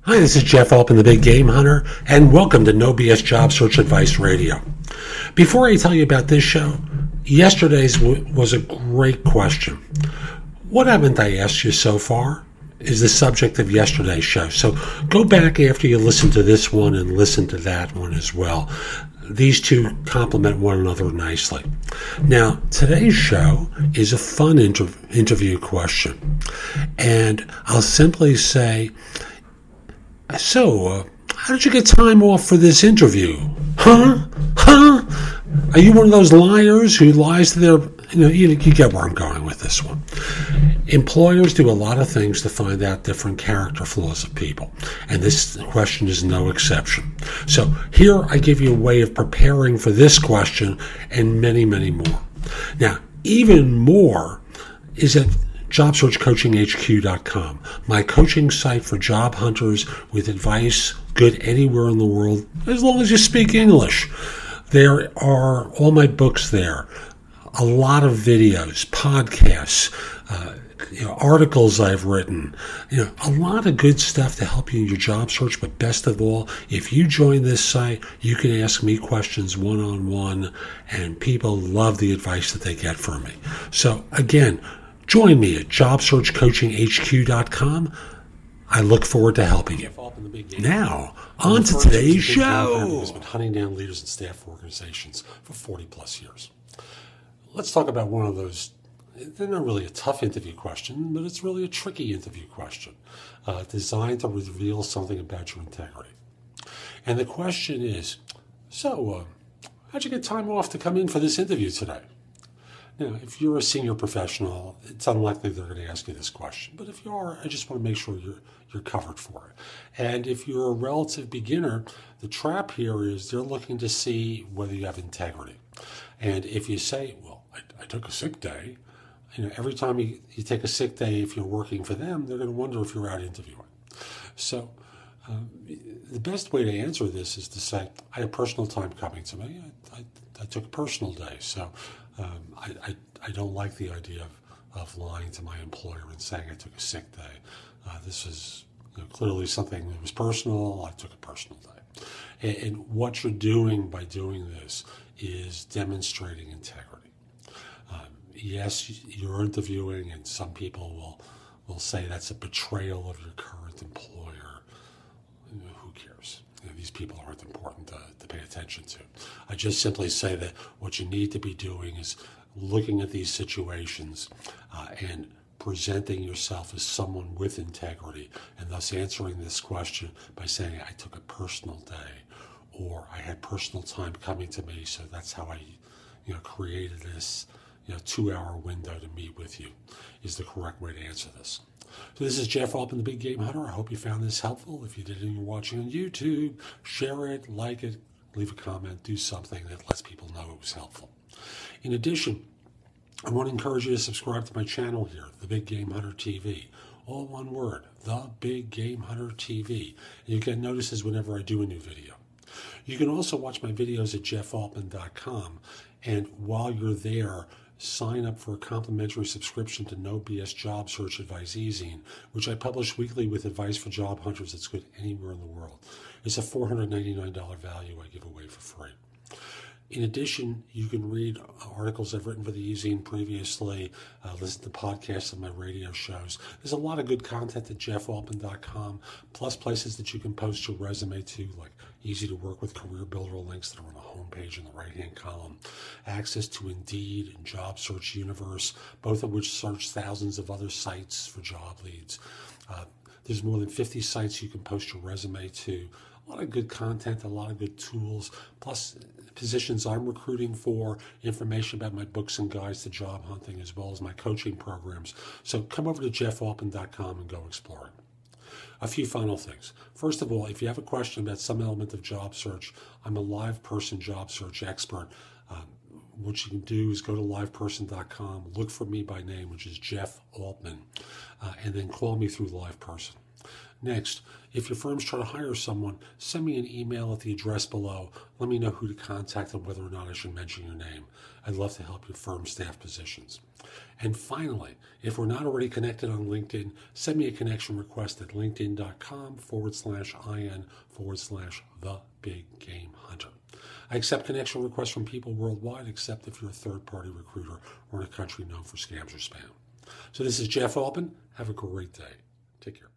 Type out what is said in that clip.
Hi, this is Jeff Altman, the Big Game Hunter, and welcome to No BS Job Search Advice Radio. Before I tell you about this show, yesterday's was a great question. What haven't I asked you so far is the subject of yesterday's show. So go back after you listen to this one and listen to that one as well. These two complement one another nicely. Now, today's show is a fun interview question. And I'll simply say, so, how did you get time off for this interview? Huh? Are you one of those liars who lies to their... You get where I'm going with this one. Employers do a lot of things to find out different character flaws of people, and this question is no exception. So here I give you a way of preparing for this question and many, many more. Now, even more is at JobSearchCoachingHQ.com, my coaching site for job hunters with advice good anywhere in the world, as long as you speak English. There are all my books there, a lot of videos, podcasts, articles I've written, a lot of good stuff to help you in your job search. But best of all, if you join this site, you can ask me questions one-on-one, and people love the advice that they get from me. So again, join me at JobSearchCoachingHQ.com. I look forward to helping you. Now, on to today's show. Has been hunting down leaders and staff organizations for 40 plus years. Let's talk about one of those. They're not really a tough interview question, but it's really a tricky interview question designed to reveal something about your integrity. And the question is, so how'd you get time off to come in for this interview today? Now, if you're a senior professional, it's unlikely they're going to ask you this question. But if you are, I just want to make sure you're covered for it. And if you're a relative beginner, the trap here is they're looking to see whether you have integrity. And if you say, well, I took a sick day, every time you take a sick day, if you're working for them, they're going to wonder if you're out interviewing. So the best way to answer this is to say, I have personal time coming to me. I took a personal day. So I don't like the idea of lying to my employer and saying I took a sick day. This is clearly something that was personal. I took a personal day. And what you're doing by doing this is demonstrating integrity. Yes, you're interviewing, and some people will say that's a betrayal of your current employer. Who cares? These people aren't important to pay attention to. I just simply say that what you need to be doing is looking at these situations and presenting yourself as someone with integrity, and thus answering this question by saying, I took a personal day, or I had personal time coming to me, so that's how I created this 2-hour window to meet with you, is the correct way to answer this. So this is Jeff Altman, the Big Game Hunter. I hope you found this helpful. If you did and you're watching on YouTube, share it, like it, leave a comment, do something that lets people know it was helpful. In addition, I want to encourage you to subscribe to my channel here, The Big Game Hunter TV. All one word, The Big Game Hunter TV. And you get notices whenever I do a new video. You can also watch my videos at jeffaltman.com. And while you're there, sign up for a complimentary subscription to No BS Job Search Advice e-zine, which I publish weekly with advice for job hunters that's good anywhere in the world. It's a $499 value I give away for free. In addition, you can read articles I've written for the e-zine previously, listen to podcasts of my radio shows. There's a lot of good content at jeffaltman.com, plus places that you can post your resume to, like easy to work with career builder links that are on the homepage in the right-hand column, access to Indeed and Job Search Universe, both of which search thousands of other sites for job leads. There's more than 50 sites you can post your resume to. A lot of good content, a lot of good tools, plus positions I'm recruiting for, information about my books and guides to job hunting, as well as my coaching programs. So come over to jeffaltman.com and go exploring. A few final things. First of all, if you have a question about some element of job search, I'm a live person job search expert. What you can do is go to liveperson.com, look for me by name, which is Jeff Altman, and then call me through LivePerson. Next, if your firm's trying to hire someone, send me an email at the address below. Let me know who to contact and whether or not I should mention your name. I'd love to help your firm staff positions. And finally, if we're not already connected on LinkedIn, send me a connection request at linkedin.com/in/the-big-game-hunter. I accept connection requests from people worldwide, except if you're a third-party recruiter or in a country known for scams or spam. So this is Jeff Altman. Have a great day. Take care.